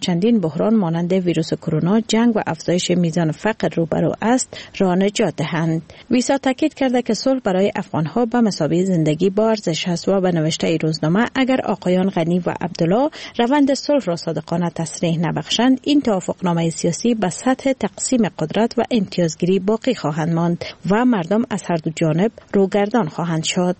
چندین بحران مانند ویروس کرونا، جنگ و افزایش میزان فقر روبرو است را نجات دهند. ویسا تاکید کرده که صلح برای افغانها به مثابه زندگی با ارزش است و به نوشته روزنامه اگر آقایان غنی و عبدالله روند صلح را صادقانه تصریح نبخشند، این توافقنامه سیاسی به سطح تقسیم قدرت و امتیازگیری باقی خواهند ماند و مردم از هر دو جانب روگردان خواهند شد.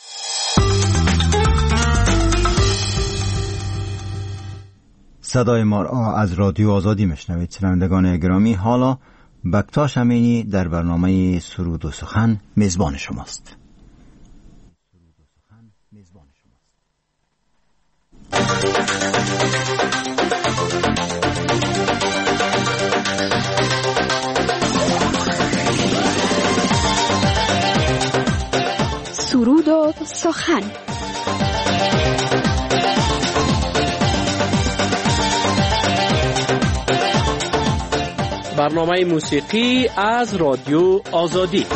صدای ما را از رادیو آزادی میشنوید. شنوندگان گرامی، حالا بکتاش امینی در برنامه سرود و سخن میزبان شماست. سرود و سخن. برنامه موسیقی از رادیو آزادی.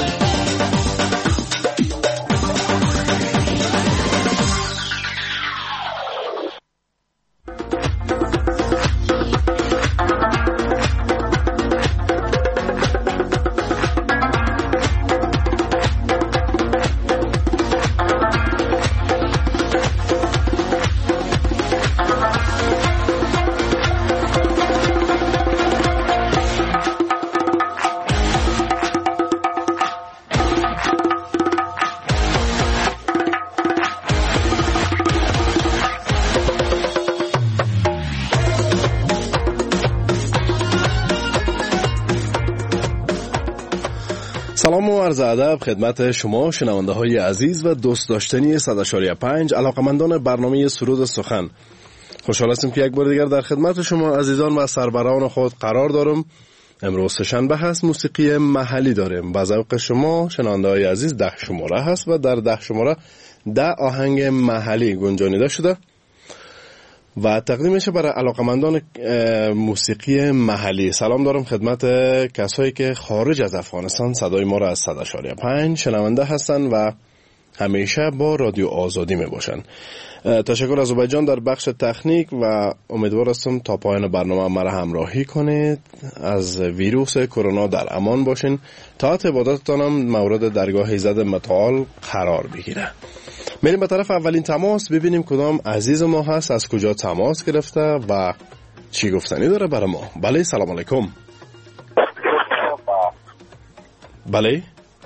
سلام و عرض ادب خدمت شما شنونده های عزیز و دوست داشتنی 100.5 علاقمندان برنامه سرود سخن. خوشحال هستیم که یک بار دیگر در خدمت شما عزیزان و سربران خود قرار دارم. امروز سه‌شنبه هست، موسیقی محلی داریم. با ذوق شما شنونده های عزیز 10 شماره هست و در 10 شماره 10 آهنگ محلی گنجانیده شده و تقدیم میشه برای علاقمندان موسیقی محلی. سلام دارم خدمت کسایی که خارج از افغانستان صدای ما را از 100.5 شنونده هستن و همیشه با رادیو آزادی می باشن. تشکر از عبید جان در بخش تکنیک و امیدوار هستم تا پایان برنامه مرا همراهی کنید. از ویروس کرونا در امان باشین تا عبادتتان هم مورد درگاه ایزد متعال قرار بگیره. میریم به طرف اولین تماس ببینیم کدام عزیز ما هست، از کجا تماس گرفته و چی گفتنی داره برای ما. بله، سلام علیکم. بله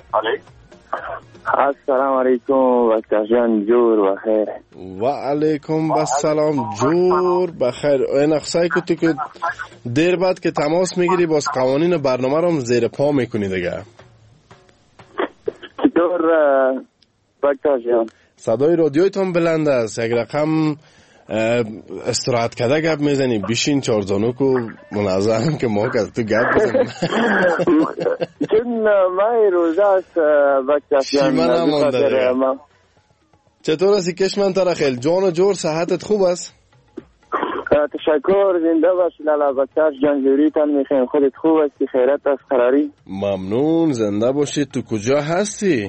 السلام علیکم وقت جان، جور و خیر. و علیکم السلام، جور بخیر. این اخصایی که تو که دیر بعد که تماس میگیری باز قوانین برنامه رو زیر پا میکنی دیگه. چطور وقت جان؟ صدای رادیویتون بلند است، یک رقم استراحت کرده گپ میزنی. بیشین چارزانوکو منظم که ما که تو گپ بزنیم. چون مای روزه است وقت جان. چطور هستی کشمن تره خیل؟ جان و جور صحتت خوب است؟ تشکر، زنده باشی لالا بکتر جان. جوریتان میخوایم، خودت خوب هستی؟ خیرت است قراری؟ ممنون، زنده باشی. تو کجا هستی؟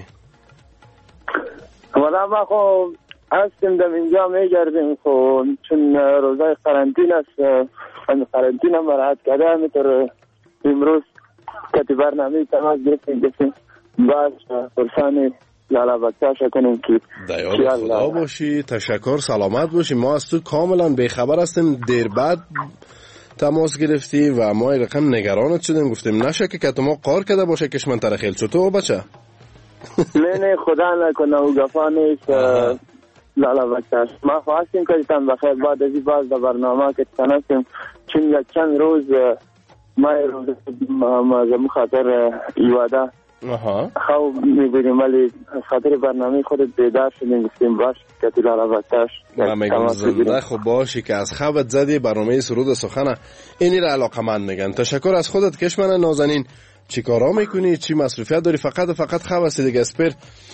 والا ما خب هستیم در اینجا میگردیم خب، چون روزای قرنطین است. قرنطین هم راحت کرده، همینطور امروز کتی برنامه تماس گرفتیم باز پرسانی لالا بکتاش کنیم که دیار خدا باشی. تشکر، سلامت باشی. ما از تو کاملا بیخبر هستیم، دیر بعد تماس گرفتی و ما رقم نگرانت شدیم، گفتیم نشکه که تو ما قار کرده باشه کشمن ترخیل. چطور بچه؟ نه خدا نکنه او گفا نیست لالا بکتاش. ما خواستیم که تن بخیر بعد از این باز در برنامه که تنستیم، چون یک چند روز ما روز مازم خاطر ایواده خواب میبینیم، ولی خاطر برنامه خودت بیدار شدیم، گفتیم باش که لالا بکتاش ما میگم زنده خب باشی که از خوابت زدی. برنامه سرود سخنه اینی را علاقمند میگن. تشکر از خودت کشمن نازنین. چی کارا میکنی؟ چی مصروفیت داری؟ فقط خواب هستی دیگه؟ اسپر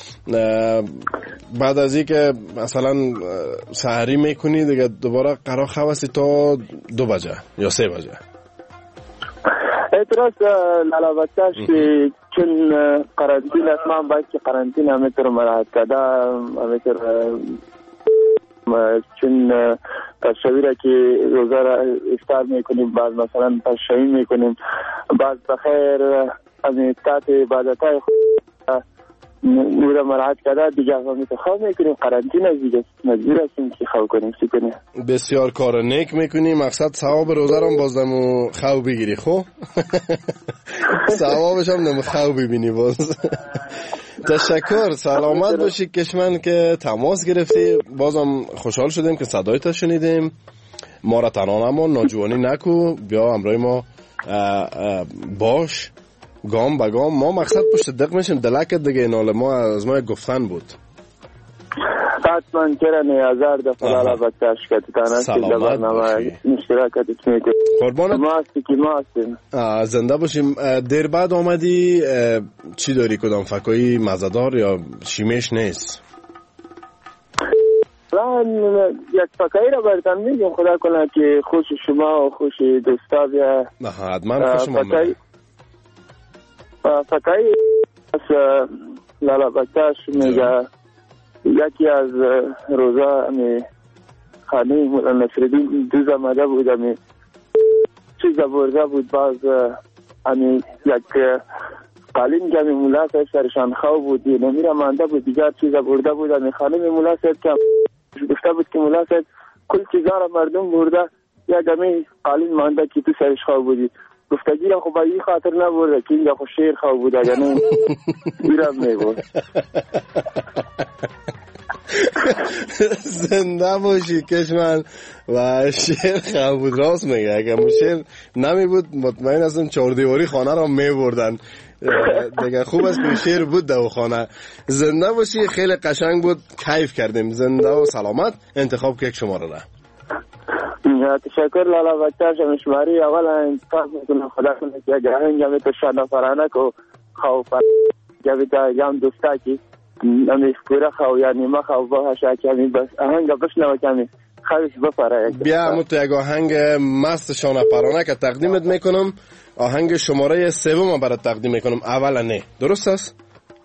بعد از این که مثلا سحری میکنی دیگه دوباره قرار خواب هستی تا 2 بجه یا 3 بجه؟ اعتراض لالا بکتاش چون قرنطین است، ما باید که قرنطین همینطور مراحت کرده، همینطور چون شبیره که روزه را افطار میکنیم، بعد مثلا تشریع میکنیم، بعد بخیر از تحت عبادتهای او را مراعات کرده دیگه همه خواب میکنیم، قرنطینه از دیگه مجبور هستیم که خواب کنیم. چی کنیم؟ بسیار کار نیک میکنیم، مقصد ثواب روزه را بازدم و خواب بگیری. خب ثوابش هم نمو خواب ببینی باز. تشکر، سلامت باشی کشمن که تماس گرفتی. بازم خوشحال شدیم که صدایت شنیدیم. ما را تنها نمان، ناجوانی نکو، بیا همراه ما باش گام به گام. ما مقصد پشت دق میشیم دلکت دیگه، اینال ما از ما گفتن بود. حتما چرا نیازار دفعه لالا بکتاش کتتان هستی در برنامه مشترکتت میکنیم. قربانت ما هستی که ما هستیم. زنده باشیم. دیر بعد آمدی، چی داری؟ کدام فکایی مزدار یا شیمش نیست؟ یک فکایی را برتن میگم، خدا کنه که خوش شما و خوش دوستا بیا. حتما خوش ما میگم. فکایی از لالا بکتاش میگه یکی از روزا امی خانه مولا نصرالدین دوز آمده بود، امی چیز برده بود، باز امی یک قالین که امی مولا صاحب سرشان خواه بود، نمیره مانده بود، دیگر چیز برده بود. امی خانه مولا صاحب که گفته بود که مولا صاحب کل چیزا را مردم برده، یک امی قالین مانده که تو سرش خواه بودی. گفته گیرم خب این خاطر نبرده که اینجا خب شیر خواه بود، اگر نه گیرم میبود. زنده باشی کشمن. و شیر خواه بود، راست میگه. اگر شیر نمی بود مطمئن هستم چهاردیواری خانه را میبردن دیگه. خوب است که شیر بود در خانه. زنده باشی، خیلی قشنگ بود، کیف کردیم. زنده و سلامت. انتخاب که یک شماره را. تشکر لالا بکتاش. مشماری اول انتخاب میکنم، خدا کنه که اگر هنگامی تو شانه فرانه که خواه جاوی تا یام دوستا کی امی پورا خو یا نیمه خو با شاکمی بس آهنگ بشنو کمی خوش بفره. بیا مت یک آهنگ مست شانه پرانه که تقدیمت میکنم. آهنگ شماره 3 برات تقدیم میکنم. اولا نه درست است؟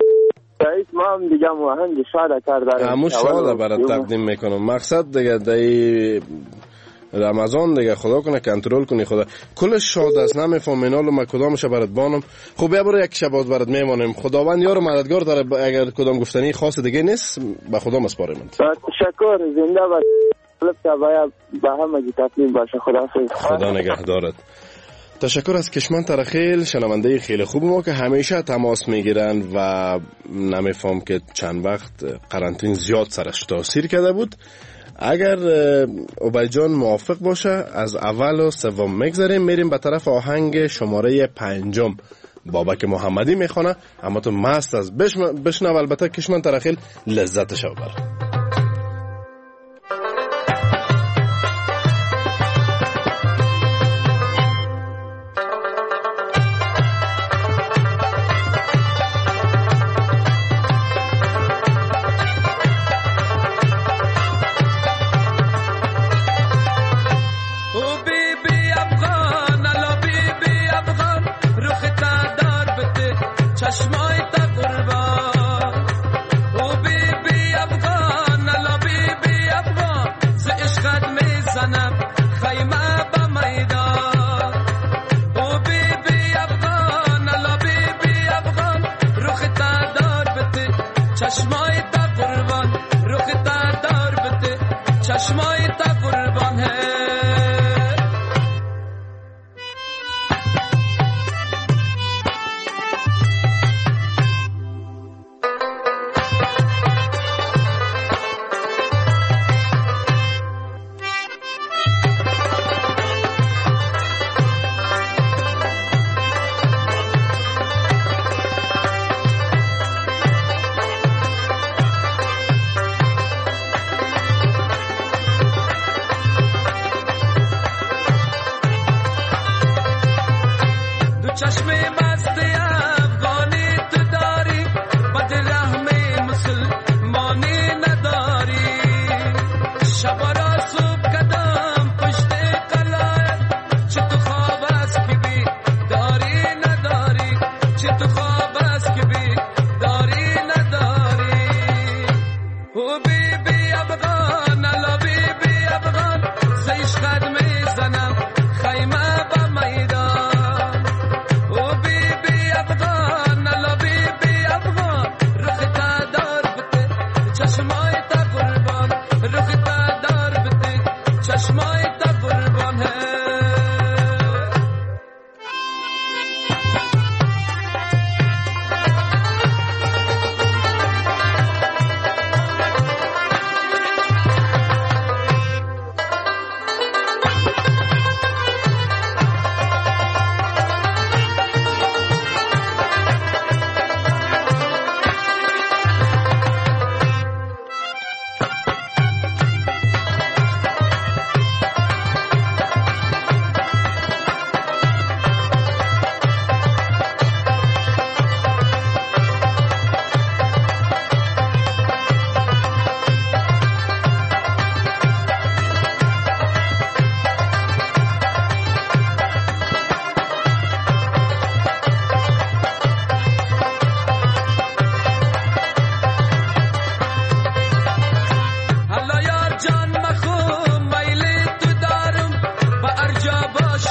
رئیس ما هم دیگه آهنگ شاده کرداریم. همون شاده برات تقدیم میکنم. مقصد دیگه دی رمضان دیگه خدا کنه کنترل کنی. خدا کلش شاد است، نمیفهم اینالو ما کدامش برات بانم. خب بیا برو یک شب برات میمانیم. خداوند یار مددگار داره. اگر کدام گفتنی خاص دیگه نیست به خدا مسپاریم. تشکر. زنده باد. باید به همه تسلیم باشه. خدا نگهدارت. تشکر از کشمن ترخیل، شنونده خیلی خوب ما که همیشه تماس میگیرن و نمیفهم که چند وقت قرنطین زیاد سرش تاثیر کرده بود. اگر عبید جان موافق باشه از اول و سوم میگذاریم، میریم به طرف آهنگ شماره 5 بابک محمدی میخونه. اما تو مست از بشنو. البته کشمن ترخیل لذتش ببر. Baby, I'm gonna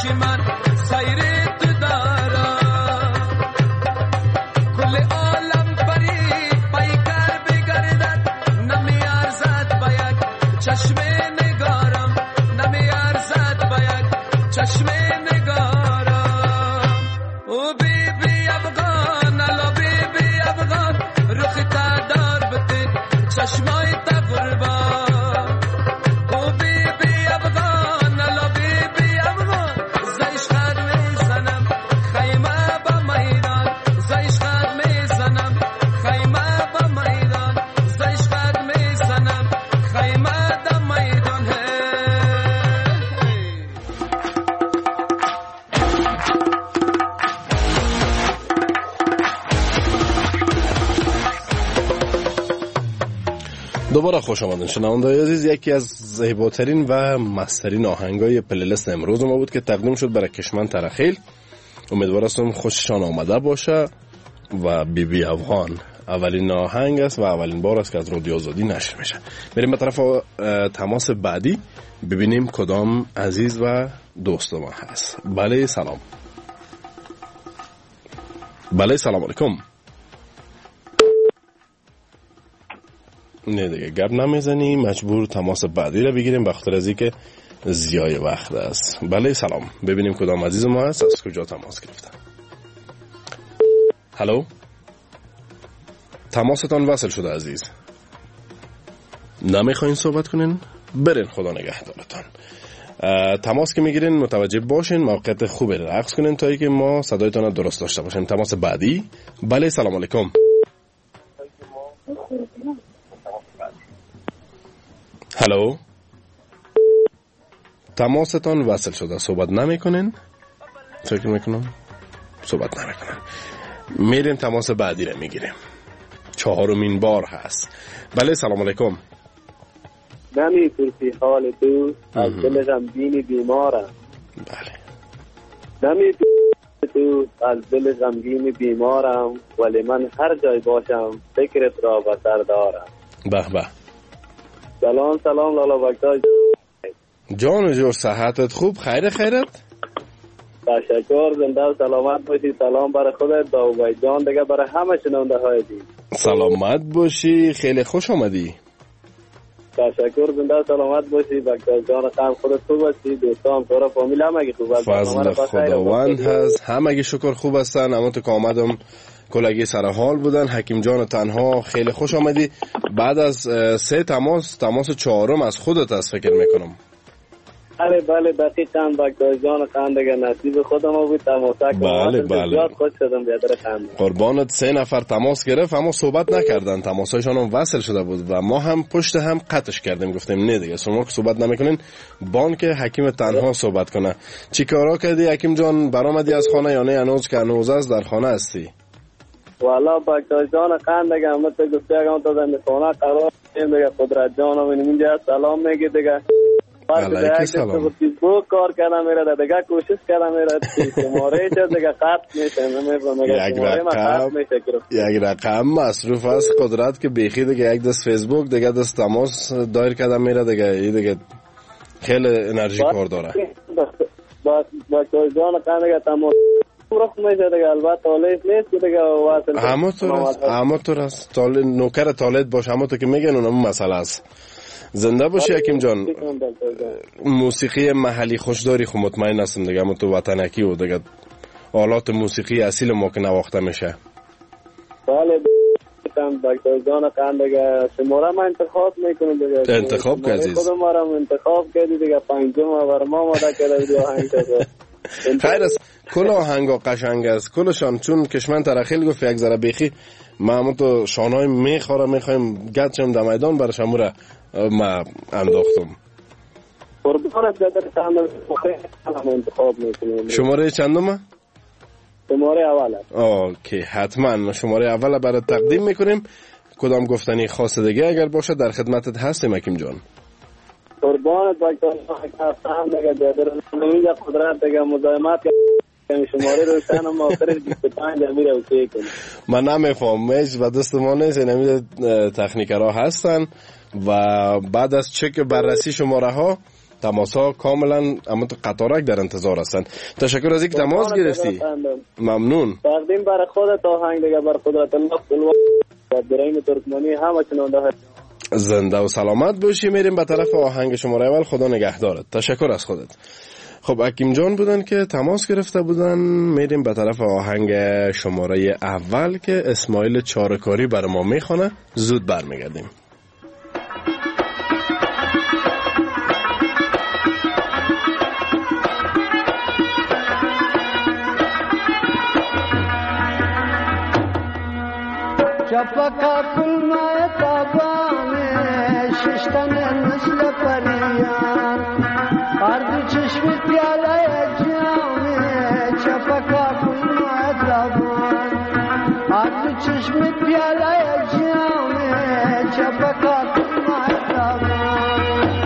من سیر تو دارم کل عالم پری پیکر بگردد نمی ارزد با یک چشم نگارم نمی ارزد با یک چشم نگارم او بی بی افغان الا بی بی افغان رخ تدار بده چشمای تا قربان او بی بی افغان الا بی بی افغان زیش خد میزنم خیمه با میدان زیش خد میزنم خیمه با میدان زیش خد میزنم خیمه دا میدان دوباره خوش آمدین شنونده‌های عزیز. یکی از زیباترین و مسترین آهنگای پلیلیست امروز ما بود که تقدیم شد برای کشمن ترخیل. امیدوارم خوششان آمده باشه و بی بی افغان اولین آهنگ است و اولین بار است که از رادیو آزادی نشر میشه. بریم به طرف تماس بعدی ببینیم کدام عزیز و دوست ما هست. بله سلام. بله سلام علیکم. نه دیگه گپ نمیزنی، مجبور تماس بعدی رو بگیریم بخاطر از اینکه زیای وقت است. بله سلام. ببینیم کدام عزیز ما هست، از کجا تماس گرفتن. هلو، تماستان وصل شده عزیز. نمیخواین صحبت کنین؟ برین، خدا نگهدارتان. تماس که میگیرین متوجه باشین، موقعیت خوبی رقص کنین تا اینکه ما صدایتان رو درست داشته باشیم. تماس بعدی. بله سلام علیکم. هلو، تماستان وصل شده، صحبت نمی کنین؟ فکر میکنم صحبت نمی کنین. میریم تماس بعدی رو میگیریم، 4مین بار هست. بله سلام علیکم. نمی پرسی حال تو، از دل غمگین بیمارم. بله. نمی پرسی تو، از دل غمگین بیمارم، ولی من هر جای باشم فکرت را به سر دارم. به به. سلام سلام لالا بکتاج جان جور، صحتت خوب؟ خیرت؟ تشکر، زنده و سلامت باشی. سلام برای خودت داوود جان، دیگه برای همه شنونده های دی. سلامت باشی، خیلی خوش آمدی. تشکر، زنده و سلامت باشی. بکتاج جان خم خودت خوب هستی، دوستان پورا فامیل همگی خوب هست. فضل خداوند هست، همگی شکر خوب هستن. اما تو که آمدم کلگی سر حال بودن. حکیم جان تنها خیلی خوش آمدی. بعد از 3 تماس 4م از خودت است فکر میکنم. بله دقیقاً بکتاج جان خان، دیگه نصیب خودم بود تماسا کنم. بله زیاد خوش شدم بیادر خان. قربانت. 3 نفر تماس گرفت اما صحبت نکردن، تماسایشان هم وصل شده بود و ما هم پشت هم قطعش کردیم، گفتیم نه دیگه شما که صحبت نمیکنین بان که حکیم تنها صحبت کنه. چی کارا کردی حکیم جان؟ برآمدی از خانه یا نه هنوز که هنوز از در خانه هستی؟ والا بکتاج جان خان دیگه همه تو گفته اگه تو در خانه قرار دیگه قدرت جان هم اینجا سلام میگه دیگه. علیکی سلام. فیسبوک کار کردم میره دیگه، کوشش کردم میره شماره چه دیگه خط میشه یک رقم مصروف است قدرت که بیخی دیگه، یک دست فیسبوک دیگه دست تماس دایر کردم میره دیگه. این دیگه خیلی انرژی کار داره. بکتاج جان خان دیگه تماس رخ میشه دیگه، البته حالیش نیست دیگه واصل. همونطور است. نوکر طالب باش، همونطور که میگن اونم مسئله است. زنده باشی حکیم جان. موسیقی محلی خوشداری خو مطمئن هستم دیگه، اما تو وطنکی و دیگه آلات موسیقی اصیل ما که نواخته میشه. بله بکتاج جان خان دیگه شماره ما انتخاب میکنیم دیگه. انتخاب کردی خودم ما رو انتخاب کردی دیگه، 5م بر ما ماده کرده آهنگ شده. خیر است. کل آهنگا قشنگ است کلشان، چون کشمن ترخیل گفت یک ذره بیخی ما هم تو شانهای میخوایم گدشم در میدان برش هموره ما انداختم. قربانت بدر انتخاب میکنیم. شماره چندمه؟ شماره اوله. اوکی، حتما شماره اول برای تقدیم میکنیم. کدام گفتنی خاص دیگه اگر باشه در خدمتت هستیم حکیم جان. قربانت بکتاج خان دیگه بدر اینجا قدرت دیگه مزاحمت شماره روشن هم آخرش 25 میره اوکی کنه. من نمیفهمم و دست ما نیست، نمیده تکنیکرها هستن و بعد از چک بررسی شماره ها تماس‌ها کاملا اما قطارک در انتظار هستند. تشکر از اینکه تماس گرفتی. ممنون. تقدیم برای خودت آهنگ دیگه بر قدرت الله قلوا برای ترکمانی همه چنانده هست. زنده و سلامت باشی. میریم به طرف آهنگ شماره اول. خدا نگهدارت. تشکر از خودت. خب حکیم جان بودن که تماس گرفته بودن. میریم به طرف آهنگ شماره اول که اسماعیل چارکاری برای ما میخونه. زود برمیگردیم. چپکا کلمه تابانه ششتن مثل پریان عرض چشم پیاله جامه چپکا کلمه تابان عرض چشم پیاله جامه چپکا کلمه تابان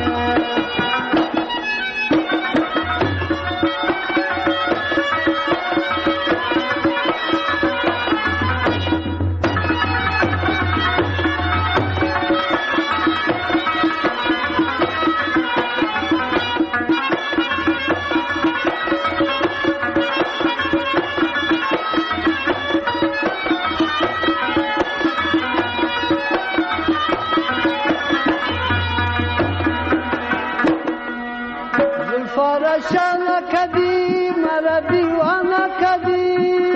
شانا کدی مرا دیوانا کدی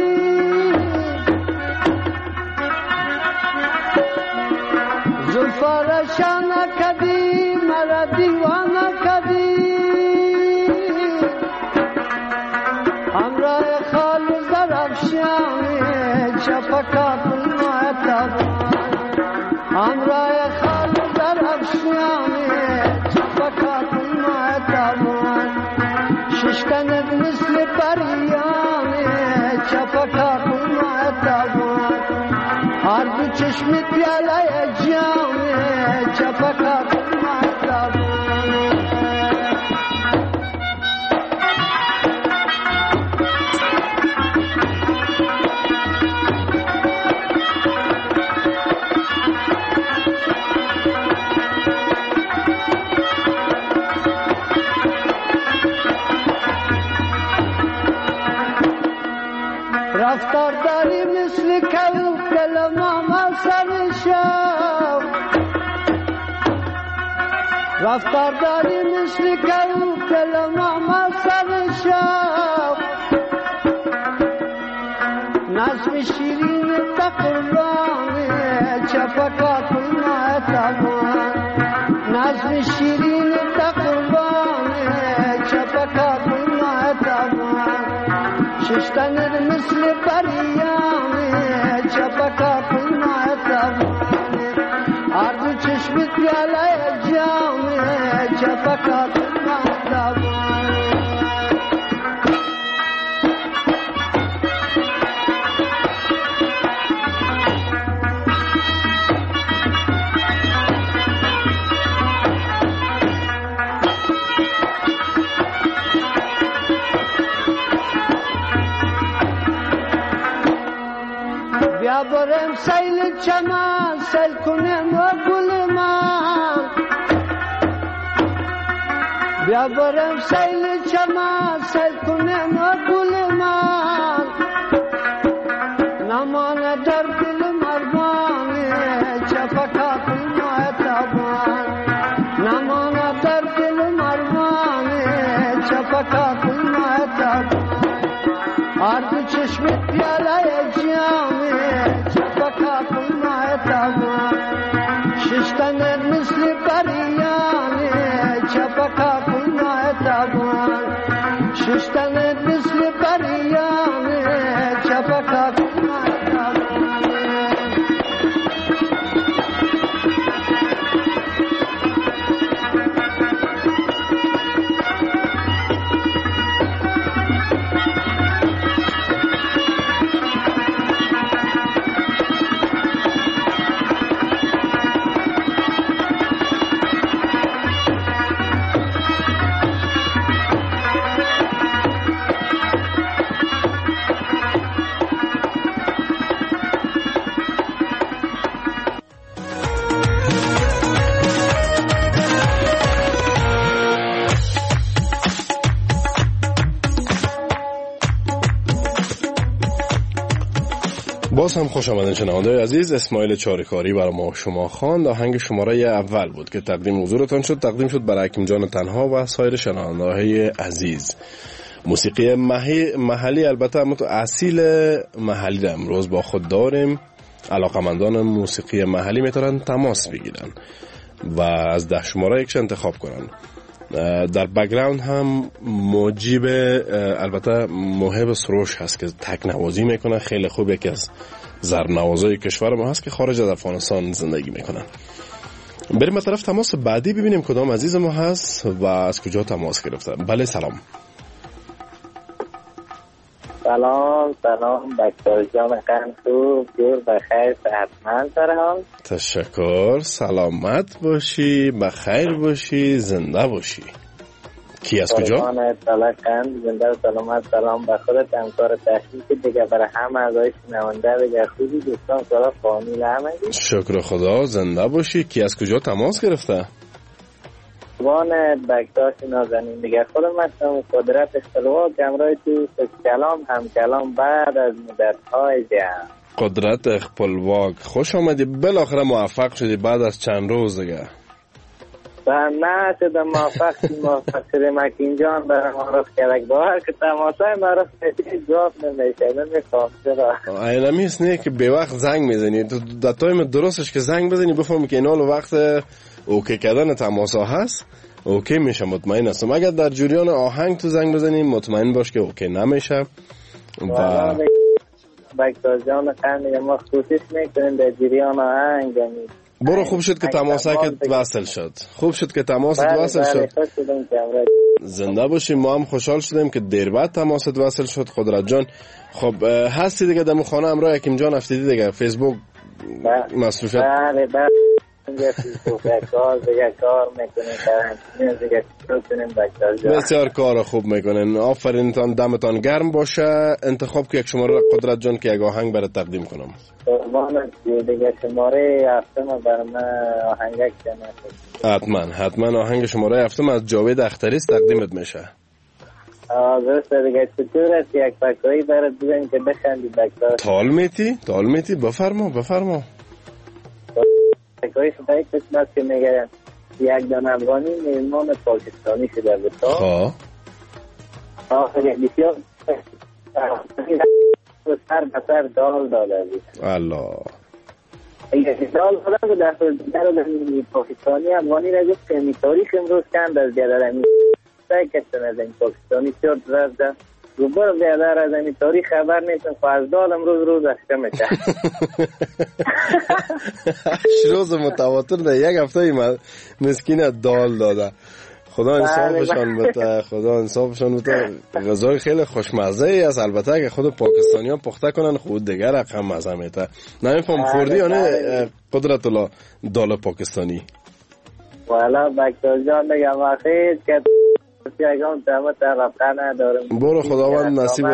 زلفا شانا کدی مرا دیوانا کدی همراه خال درفشانی چپکا کلمه تابان همراه خال درفشانی چپکا کلمه تابان ششتنت مثل پریانه چپکا کلمه تابان هر دو چشمت پیاله جامه چپکا کلمه تابان رفتار داری مثل کلو دل ماما سر شو رفتار داری مثل کلو دل ماما سر شو نظم شیرین تقربانی چپکا کلمه تابان نظم شیرین تقربانی چپکا کلمه تابان ششتنت مثل پریانه چپکا کلمه تابانه عرض چشمت پیاله جامه چپکا کلمه تابانه بیا برم سیل چمان سیل کنم و گل من بیا برم سیل چمان سیل کنم و گل من نمان در دل مربانی چپکا کلمه تابان نمان در دل مربانی چپکا کلمه تابان عرض چشم پیاله جامه چپکا کلمه تابان ششتنت مثل پریانه چپکا کلمه تابان ششتنت مثل پریانه چپکا کلمه تابان باز هم خوش آمدین شنونده‌های عزیز. اسماعیل چاریکاری برای ما شما خواند. آهنگ شماره اول بود که تقدیم حضورتان شد. تقدیم شد برای حکیم جان تنها و سایر شنونده‌های عزیز. موسیقی محلی، البته اصیل محلی را امروز با خود داریم. علاقمندان موسیقی محلی میتونن تماس بگیرن و از 10 شماره یکش انتخاب کنن. در بک‌گراند هم موجب البته موهب سروش هست که تک نوازی میکنه، خیلی خوب، یکی از زرنوازای کشور ما هست که خارج از افغانستان زندگی میکنن. بریم طرف تماس بعدی ببینیم کدام عزیز ما هست و از کجا تماس گرفته. بله سلام. سلام دکتر جان قنسو، جور بخیر، صحتمند سرحال. تشکر، سلامت باشی، بخیر باشی، زنده باشی. کی از کجا؟ زنده و سلامت. سلام به خودت، همکار تحقیق دیگه، برای همه اعضای شنونده دیگه، خوبی دوستان، سلام فامیل همگی. شکر خدا، زنده باشی. کی از کجا تماس گرفته؟ وان بکتاش نازنین دیگه، خودم هستم. قدرت اختلواق امرای تو هم کلام بعد از مدت‌های جمع. قدرت اخپلواک، خوش آمدی، بالاخره موفق شدی بعد از چند روز دیگه. نه شده موفق شدیم. حکیم جان برای ما رفت کرد باور که تماسای ما رفت کردی جواب نمیشه. نمیخوام چرا اینمی است نه که به وقت زنگ میزنی، تو در تایم درستش که زنگ بزنی بفهمی که اینال وقت اوکی کردن تماسا هست، اوکی میشه. مطمئن هستم اگر در جریان آهنگ تو زنگ بزنی مطمئن باش که اوکی نمیشه. و بکتر جان خانه ما کوشش میکنیم در جریان آهنگ. برو، خوب شد که تماسات وصل شد. خوب شد که تماست وصل شد. زنده باشیم. ما هم خوشحال شدیم که دیر بعد تماست وصل شد. قدرت جان خب هستی دیگه در خانه امرای حکیم جان افتیدی دیگه، فیسبوک مصروفیت. بله کار میکنیم. بسیار کار خوب میکنین. آفرین تان، دمتان گرم باشه. انتخاب که یک شماره قدرت جان که یک آهنگ برای تقدیم کنم. دیگه شماره هفتم برای من آهنگک حتما آهنگ شماره هفتم از جاوید اختری تقدیمت میشه. درسته دیگه. چطور است یک پکایی برای بزنیم که بخندی بکتار؟ تال میتی بفرما. پکایی شده یک قسمت که میگه یک دان افغانی میهمان پاکستانی شده بود. بسیار سر به سر دال داده بود. الله دال داده بود. در پاکستانی افغانی را گفت که تاریخ امروز کند از بیادر امی سعی کشتن از این پاکستانی شد رفته روبر بیادر از این تاریخ خبر نیستن. از دال امروز روز اشکه میشه. روز متواتر ده یک هفته مسکین دال داده. خدا انصافشان بده. غذای خیلی خوشمزه ای است. البته که خود پاکستانی ها پخته کنن خود دیگر رقم مزه میته. نمیفهم خوردی یا نه قدرت الله دال پاکستانی؟ والا بکتر جان دیگه واقعی که یکم دمت رفقه ندارم. برو خداوند نصیب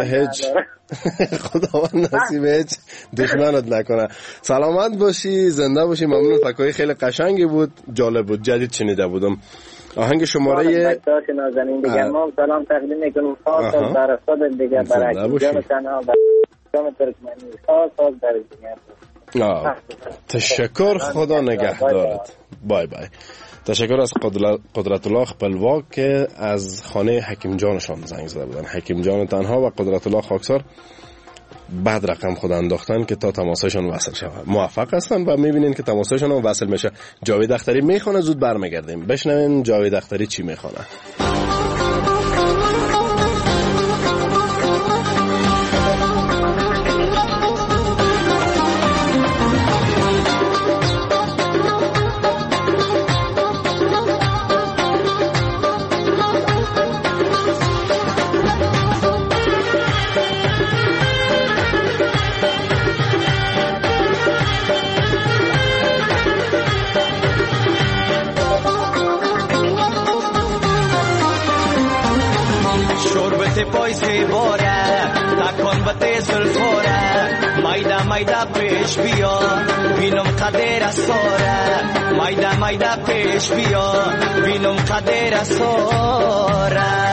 هیچ دشمنت نکنه. سلامت باشی، زنده باشی. ممنون. فکرهای خیلی قشنگی بود، جالب بود، جدید شنیده بودم. آهنگ شماره بکتاش نازنین دیگه ما سلام تقدیم میکنم خاص برای خود دیگه، برای جان تنها، برای جان ترکمنی، خاص برای دیگه. تشکر، خدا نگهدارت. بای تشکر از قدرت الله خپلواک که از خانه حکیم جانشان زنگ زده بودن. حکیم جان تنها و قدرت الله خاکسار بعد رقم خود انداختن که تا تماسایشان وصل شود. موفق هستن و میبینین که تماسایشان هم وصل میشه. جاوید اختری میخونه. زود برمیگردیم بشنوین جاوید اختری چی میخونه. پای باره تکان بته زلفاره مایدا پیش بیا بینم قدر ساره مایدا پیش بیا بینم قدر ساره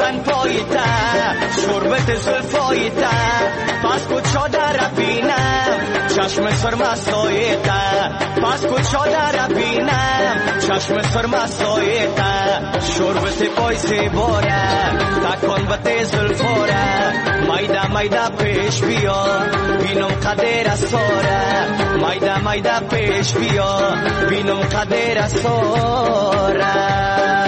بزن پاییته شربت زلفاییته پس کچا در بینم چشم سرما ساییته پس کچا در بینم چشم سرما ساییته شربت پای زیباره تکان بته زلفاره مایده مایده پیش بیا بینم قدر ساره مایده مایده پیش بیا بینم قدر ساره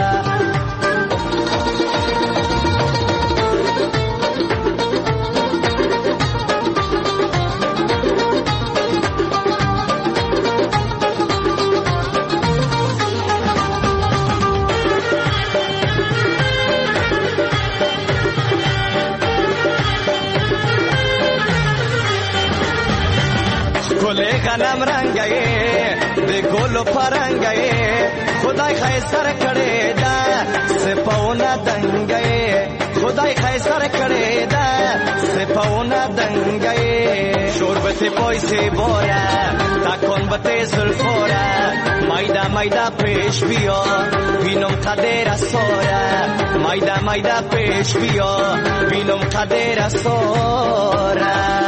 غنم رنگه به گل و پرنگه خدای خیسر کرده ده سپاونه دنگه خدای خیسر کرده ده سپاونه دنگه شربت پای زیباره تکان بته زلفاره مایده مایده پیش بیا بینم قدر ساره مایده مایده پیش بیا بینم قدر ساره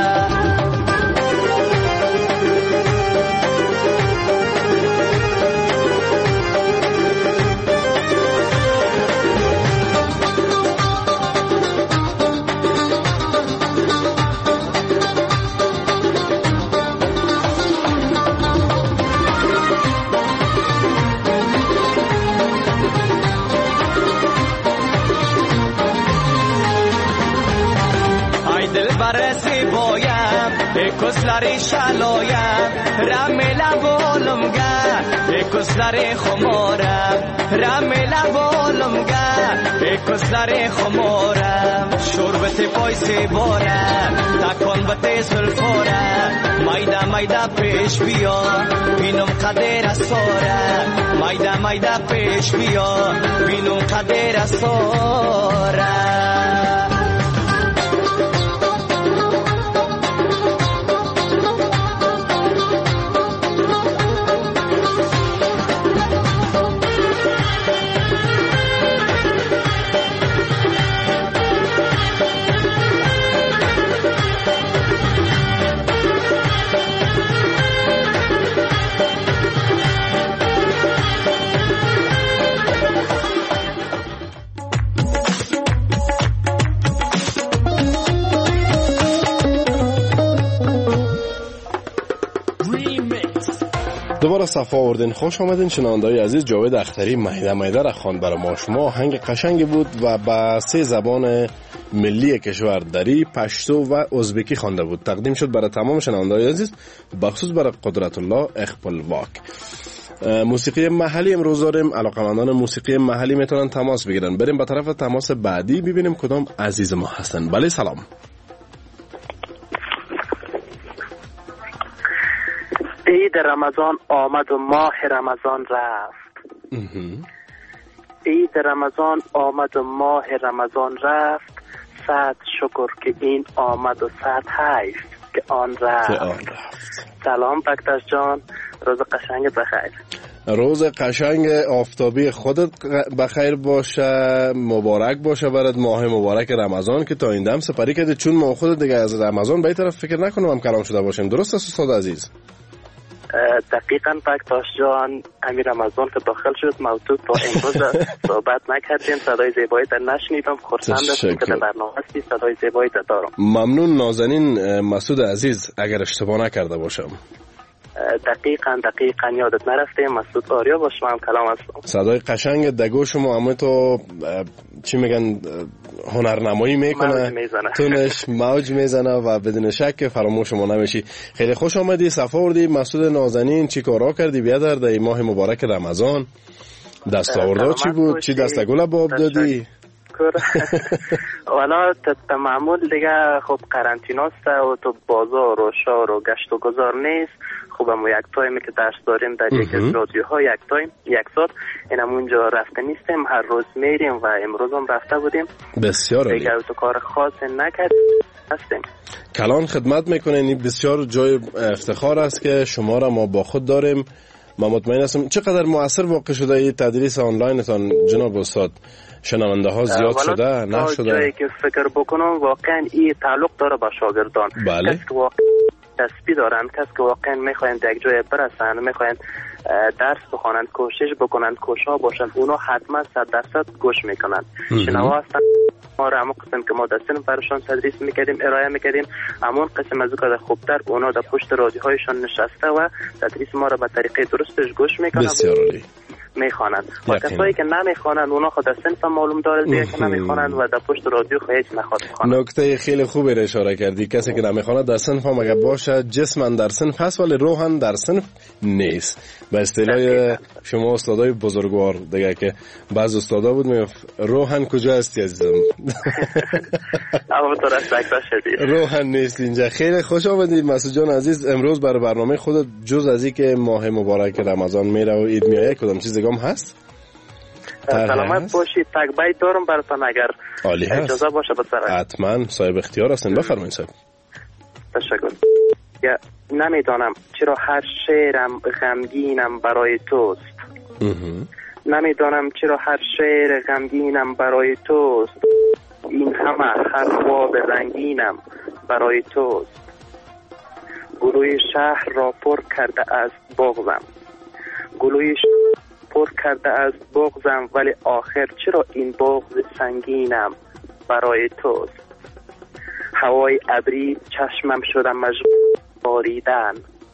برسی بایم کسلری شلایم رمیل بولمگه کسلری خمارم رمیل بولمگه کسلری خمارم شربت پای زیباره تکان بته زلفاره مایده مایده پیش بیا بینم قدر ساره مایده مایده پیش بیا بینم قدر ساره دوباره صفا آوردین. خوش آمدین شنونده‌های عزیز. جاوید اختری مایده مایده را خواند برای ما. شما آهنگ قشنگی بود و با 3 زبان ملی کشور دری، پشتو و ازبکی خوانده بود. تقدیم شد برای تمام شنونده‌های عزیز، بخصوص برای قدرت الله اخپلواک. موسیقی محلی امروز داریم. علاقه‌مندان موسیقی محلی میتونن تماس بگیرن. بریم به طرف تماس بعدی ببینیم کدام عزیز ما هستن. بله سلام. عید رمضان آمد و ماه رمضان رفت. عید رمضان آمد و ماه رمضان رفت. صد شکر که این آمد و صد حیف که آن رفت. سلام بکتاش جان، روز قشنگ بخیر. روز قشنگ آفتابی خودت بخیر باشه، مبارک باشه برات ماه مبارک رمضان که تا این دم سپری کردی، چون ما خودت دیگه از رمضان به این طرف فکر نکنم هم کلام شده باشیم. درست است استاد عزیز؟ دقیقاً بکتاش جان، امیر رمضان که داخل شد موضوع تا امروز صحبت نکردیم. صدای زیبایی در نشنیدم. خرسند هستم که در برنامه هستی، صدای زیبایی در دارم. ممنون نازنین مسعود عزیز، اگر اشتباه نکرده باشم. دقیقاً یادت نرفته. مسعود آریا با شما هم کلام هستم. صدای قشنگ دگو شما همه تو چی میگن هنرنمایی میکنه، تونش موج میزنه و بدون شک فراموش شما نمیشی. خیلی خوش آمدی، صفا آوردی. مسعود نازنین چی کارا کردی بیادر در ماه مبارک رمضان؟ دستاوردها چی بود؟ چی دستگل باب دادی؟ والا معمول دیگه خب قرنطیناست و تو بازار و شهر و گشت و گذار نیست. خب هم یک تایمی که درس داریم در یک از رادیوها، یک تایم یک ساعت اینم اونجا رفته نیستیم، هر روز میریم و امروز هم رفته بودیم. بسیار عالی. دیگه تو کار خاص نکرد هستیم. کلان خدمت میکنین. بسیار جای افتخار است که شما را ما با خود داریم من مطمئن هستم چقدر مؤثر واقع شده این تدریس آنلاینتان جناب استاد؟ شنونده ها زیاد شده نشده؟ جایی که فکر بکنم واقعا این تعلق داره با شاگردان. بله. کسی که واقعا دستی دارن، کسی که واقعا میخواین یک جای برسن، میخواین درس بخوانند، کوشش بکنند، کوشا باشند، اونا حتما 100% گوش میکنند. شنوا هستن ما را همون قسم که ما دستن برشان تدریس میکردیم، ارائه میکردیم، همون قسم از که خوبتر اونا در پشت رادیوهایشان نشسته و تدریس ما را به طریقه درستش گوش میکنند. بسیار عالی. میخوانند و کسایی که نمیخوانند اونا خود از صنف معلوم داره دیگه که نمیخوانند و در پشت رادیو هیچ نخواد بخوانند. نکته خیلی خوبی را اشاره کردی. کسی که نمیخواند در صنف هم اگر باشه جسمن در صنف هست ولی روحن در صنف نیست. به اصطلاح شما استادای بزرگوار دیگه که بعض استادا بود میگفت روحن کجا هستی عزیزم؟ اما تو رسکتا شدید روحن نیست اینجا. خیلی خوش آمدید مسعود جان عزیز. امروز برای برنامه خودت جز از این که ماه مبارک رمضان میره و عید میایه کدام چیز دیگه هم هست؟ سلامت باشید. تکبیت دارم براتون اگر اجازه باشه بسرعت. حتما صاحب اختیار هستین. بفرمایید صاحب. تشکر. نمیدانم چرا هر شعرم غمگینم برای توست. نمیدانم چرا هر شعر غمگینم برای توست. این همه هر خواب رنگینم برای توست. گلوی شهر را پر کرده از بغضم. گلوی پر کرده از بغضم ولی آخر چرا این بغض سنگینم برای توست. هوای ابری چشمم شده مشغول باریدن.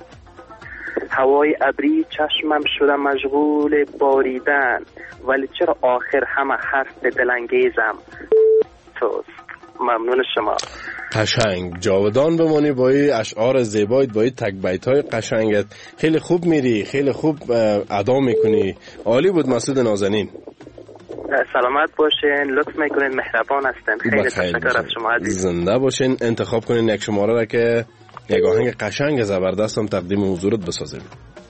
هوای ابری چشمم شده مشغول باریدن ولی چرا آخر همه حرف دلانگیزم توست. ممنون شما. قشنگ جاودان بمانی با این اشعار زیبایت، با این تکبیت‌های قشنگت. خیلی خوب میری، خیلی خوب ادا میکنی. عالی بود مسعود نازنین. سلامت باشین، لطف میکنین، مهربان هستین. خیلی تشکر از شما عزیز. زنده باشین. انتخاب کنین یک شماره را که یک آهنگ قشنگ زبردست هم تقدیم حضورت بسازیم.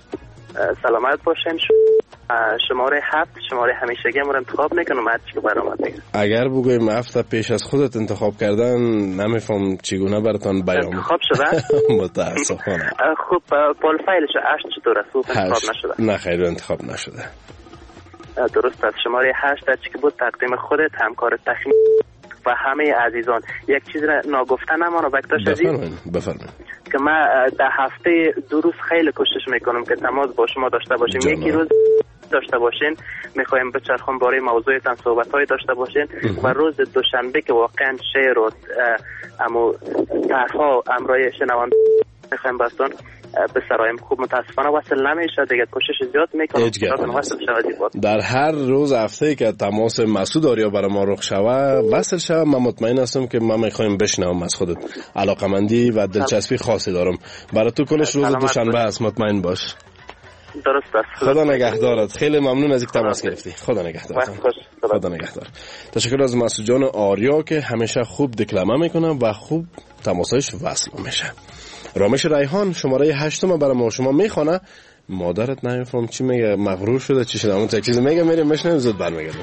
سلامت باشین. شماره 7 شماره همیشگی ما رو انتخاب میکنم هر چی که برام دیگه. اگر بگویم 7 پیش از خودت انتخاب کردن نمیفهم چگونه براتون بیان انتخاب شده. متاسفانه. خب پروفایلش 8 چطور است؟ انتخاب نشده. نه خیر انتخاب نشده. درست است. شماره 8 هر چی که بود تقدیم خودت، همکار تخنیک و همه عزیزان. یک چیز را ناگفته نمانه وقتاش عزیز. بفرمایید. که من در هفته 2 روز خیلی کوشش میکنم که تماس با شما داشته باشیم. یکی روز داشته باشین میخوایم بچرخون برای موضوعتان صحبت‌های داشته باشین و روز دوشنبه که واقعا شعر و امو طرح‌ها امرای شنوان میخوایم بستون به سرایم خوب متاسفانه وصل نمیشه دیگه. کوشش زیاد میکنم وصل شود. در هر روز هفته که تماس مسعود آریا برای ما رخ شوه وصل شوه. من مطمئن هستم که من میخوایم بشنوم از خودت. علاقمندی و دلچسپی خاصی دارم برای تو. کلش روز دوشنبه است، مطمئن باش. درست است. خدا نگهدارت. خیلی ممنون از اینکه تماس گرفتی. خدا نگهدارت. خدا نگهدار. تشکر از مسعود جان آریا که همیشه خوب دکلمه میکنه و خوب تماسش وصل میشه. رامش ریحان شماره 8 برای ما شما میخونه. مادرت نمیفهم چی میگه، مغرور شده چی شده، اون تا چیز میگه میریم میشنیم زود برمیگردیم.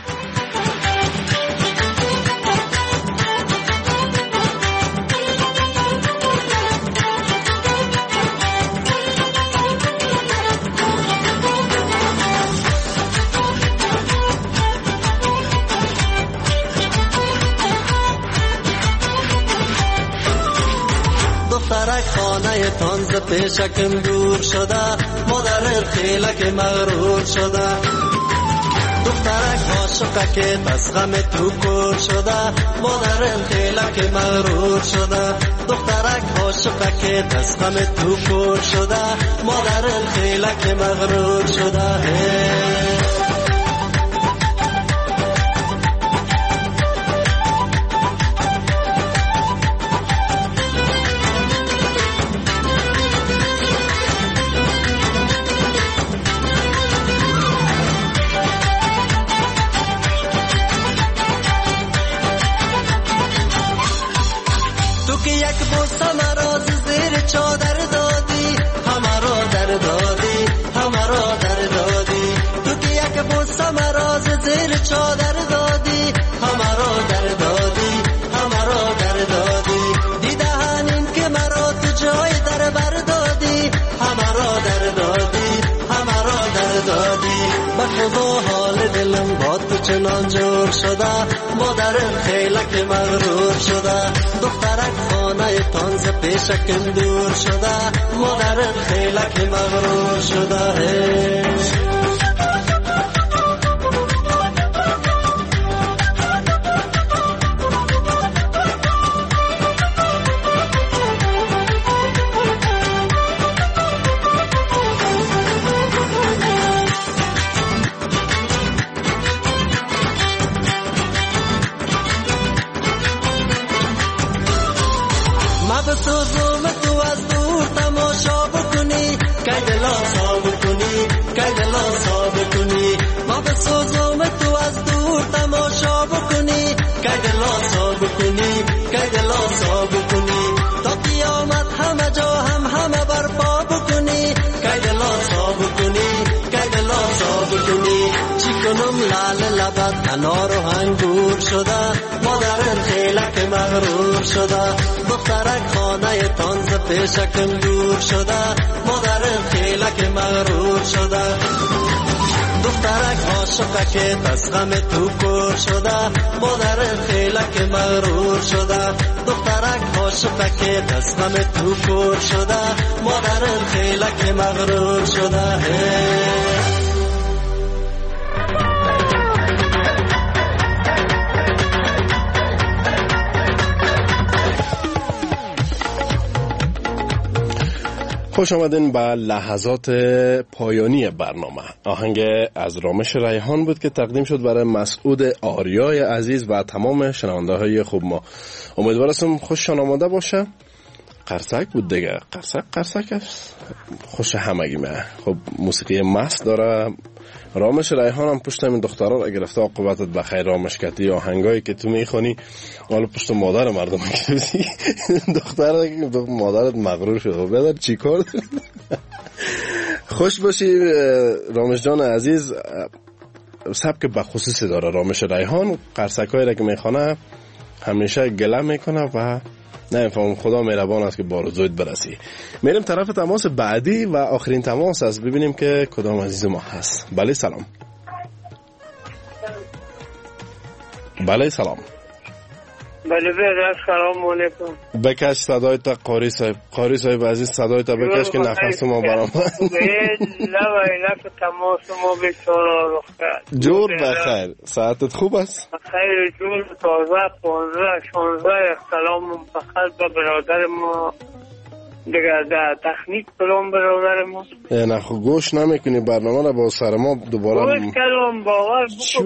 خانه تانز پیشکم دور شده، مادر خیلک مغرور شده. دخترک عاشقه که از غم تو کور شده، مادر خیلک مغرور شده. دخترک عاشقه که از غم تو کور شده، مادر خیلک مغرور شده. چادر دادی همارا در دادی، همارا در دادی. تو که یک بوسه مراز زیر چادر دادی، همارا در دادی، همارا در دادی. دیده هنین که مرا تو جای در بر دادی، همارا در دادی، همچنان جور شده، مادر خیلک مغرور شده. دخترک خانه تانز پیشکم دور شده، مادر خیلک مغرور شده. بسوزم تو از دور تماشا بکنی، که دلا صاب کنی، که دلا صاب کنی. ما بسوزم تو از دور تماشا بکنی، که دلا صاب کنی، که دلا صاب کنی. تا قیامت همه جا همه برپا بکنی، که دلا صاب کنی، که دلا صاب کنی. چی کنم لال لبت انار و انگور شده، مادر خیلک مغرور شده. دخترک خانه تانز پیشکم دور شده، مادر خیلک مغرور شده. دخترک عاشقه که از غم تو کور شده، مادر خیلک مغرور شده. دخترک عاشقه که از غم تو کور شده، مادر خیلک مغرور شده. خوش آمدین به لحظات پایانی برنامه. آهنگ از رامش ریحان بود که تقدیم شد برای مسعود آریای عزیز و تمام شنونده های خوب ما. امیدوارم خوششان آمده باشه. قرصک بود دیگه، قرصک است. خوش همگی ما. خب موسیقی مست داره. رامش ریحان هم پشت این دخترها را گرفته. عاقبتت بخیر رامش کتی. آهنگایی که تو میخونی حالا پشت مادر مردم گرفتی. دختر مادرت مغرور شده. بیادر چی کار داری؟ خوش باشی رامش جان عزیز. سبک بخصوصی داره رامش ریحان. قرصکایی را که میخونه همیشه گله میکنه و نه فهم خدا مهربان است که بارزویت برسی. میریم طرف تماس بعدی و آخرین تماس است. ببینیم که کدام عزیز ما هست. بله سلام. بله سلام. بله بیادر سلام علیکم. بکش صدای تا قاری صاحب. قاری صاحب عزیز صدای تا بکش که نفس ما برام. لب تماس ما بیچاره رخ کرد. جور بخیر. ساعتت خوب است؟ بخیر جور تازه 15 16 سلام فقط به برادر ما دیگه در تکنیک کلام برادر ما. نه خب گوش نمیکنی برنامه را با سر ما دوباره گوش کلام باور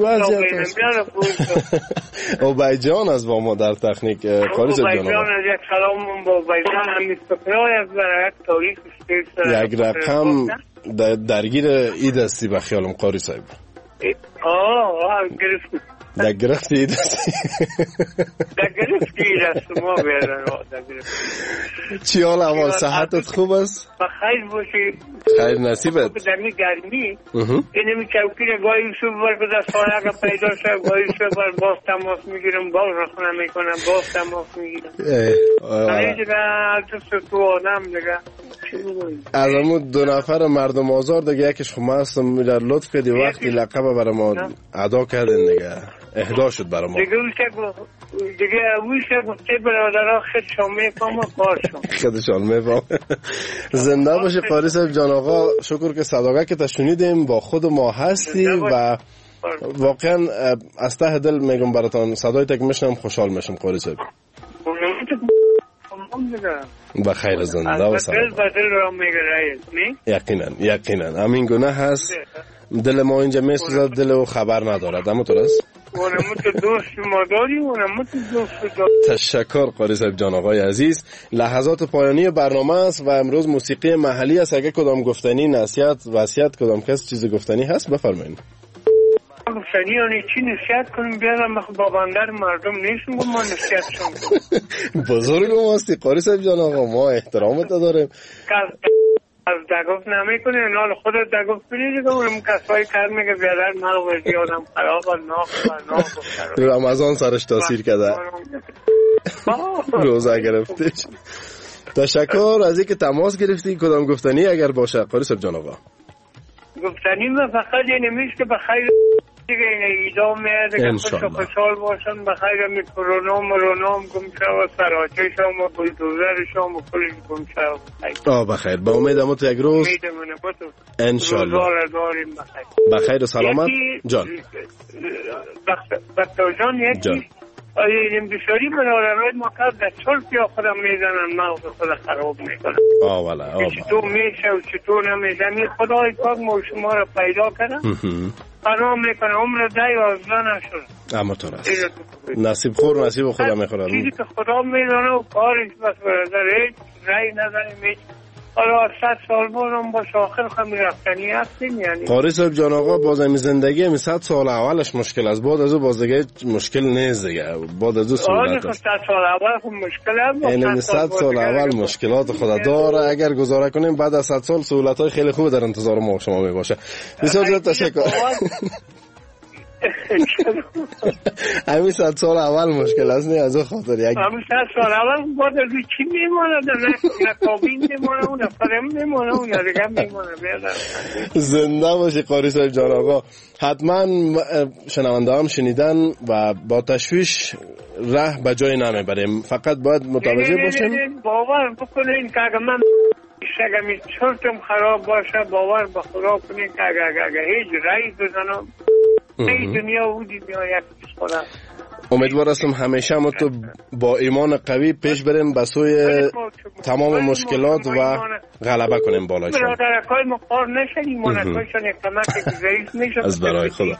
اوبایجان از با ما در تکنیک کاری زد جانم. اوبایجان از یک سلام با اوبایجان همی سپرای از برای یک تاریخ یک رقم درگیر اید هستی به خیالم قاری صاحب. گرفت در گرفتی اید هستی. در گرفتی اید هست ما بیادر. چی حال اول صحتت خوب است؟ بخیر باشی. خیر نصیبت. در می گرمی اینمی چوکی را گاهی صبح بر بده سانه که پیدا شد گاهی صبح بر باز تماس میگیرم باز رخونه میکنم باز تماس میگیرم. خیلی دیگه دوست تو آدم دیگه از همون دو نفر مردم آزار دیگه یکیش خب ما هستم در لطف کردی وقتی لقب برای ما ادا کردن دیگه اهدا شد برای ما دیگه اویشه گفته برادرها خودشان میفهم و کارشان خودشان میفهم. زنده باشی قاری صاحب جان آقا. شکر که صداقت که تشنیدیم با خود ما هستی و واقعا از ته دل میگم براتان صدای تک میشنم خوشحال میشم قاری صاحب. بخیر زنده و سلام. یقینا همین گونه هست. دل ما اینجا میسوزد دل او خبر ندارد. اما تو راست تشکر قاری صاحب جان آقای عزیز. لحظات پایانی برنامه است و امروز موسیقی محلی است. اگه کدام گفتنی نصیحت وصیت کدام کس چیز گفتنی هست بفرمایید. گفتنی یعنی چی نصیحت کنیم بیارم با بندر مردم نیستم ما نصیحت شم. بزرگ ما هستی قاری صاحب جان آقا. ما احترامت داریم. از دگفت نمی کنی نال خودت دگفت کنی دیگه اونم کسایی کار میگه بیادر مال وردی آدم خراب و ناخ رمضان سرش تاثیر کرده روزه گرفتش. تشکر از اینکه تماس گرفتی. کدام گفتنی اگر باشه قاری صاحب جان آقا؟ گفتنی من فقط یه نمیشه که بخیر دیگه این ایدا میاد که خوشحال باشن بخیر. می کرونام گم شد سراچه شما بلدوزر شما کلی گم شد بخیر. با امید هم تو یک روز انشالله داریم بخیر و سلامت جان. بخیر جان یکی این بسیاری مناره ما کرد در چلپی خودم میزنن مغز خود خراب میکنن. چطور میشه و چطور نمیشه. این خدای پاک ما شما را پیدا کردن پناه میکنه عمر 10-11 نشد. اما تو راست نصیب خور نصیب خدا میخورد. چیزی که خدا میدانه و کارش بس برادر هیچ رای نداریم. حالا 100 سال بودم باش آخر خمی رفتنی هستیم. یعنی قاری صاحب جان آقا باز همی زندگی همی 100 سال اولش مشکل است. بعد از او باز دیگه مشکل نیست دیگه. بعد از او سهولت است. 100 سال اول خب مشکل است. یعنی 100 سال اول مشکلات خدا داره. اگر گذاره کنیم بعد از 100 سال سهولت های خیلی خوب در انتظار ما شما می باشه. بسیار زیاد تشکر. همین 100 سال اول مشکل است نه از خاطر یک همین 100 سال اول بعد از چی میمونه نه کابین میمونه اون فرم میمونه اون دیگه میمونه. زنده باشی قاری صاحب جان آقا. حتما شنونده هم شنیدن و با تشویش ره به جای نمیبریم. فقط باید متوجه باشیم. باور بکنین که اگر من شگمی چرتم خراب باشه باور به خدا کنین که اگر هیچ رای بزنم این دنیا و دنیا یک خدا. امیدوار هستم همیشه ما تو با ایمان قوی پیش بریم به سوی تمام مشکلات و غلبه کنیم بالایشان. برادرکای مقار نشن ایمانکایشان یک کمک ضعیف میشه. از برای خدا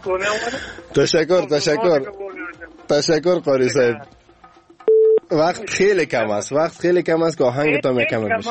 تشکر قاری صاحب. وقت خیلی کم است که آهنگ تا میکمل بشه.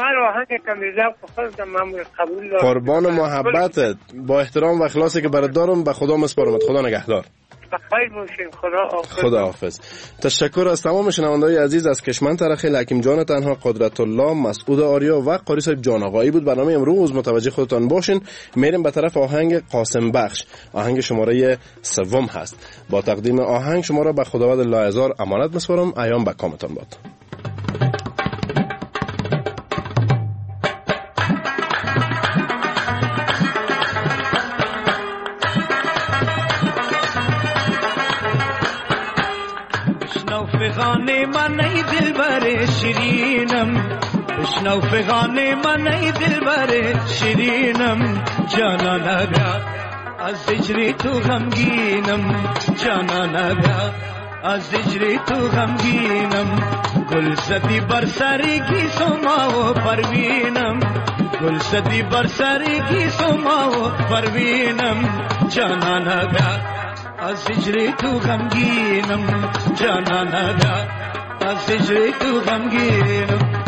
قربان محبتت با احترام و اخلاصی که برات دارم به خدا مسپارمت. خدا نگهدار. بخیر باشین. خدا حافظ. تشکر از تمام شنونده‌های عزیز از کشمن ترخی حکیم جان تنها قدرت الله مسعود آریا و قاری صاحب جان آقایی بود. برنامه امروز متوجه خودتان باشین. میریم به طرف آهنگ قاسم بخش. آهنگ شماره 3 هست. با تقدیم آهنگ شما را به خداوند لاعزار امانت می‌سپارم. ایام به کامتان باد. فغان من ای دلبر شیرینم بشنو فغان من ای دلبر شیرینم جانا نبیا از هجری تو غمگینم جانا نبیا از هجری تو غمگینم گل زدی بر سری کی سما و پروینم گل زدی بر سری کی سما و پروینم جانا نبیا از هجری تو غمگینم جانا نبیا از هجری تو غمگینم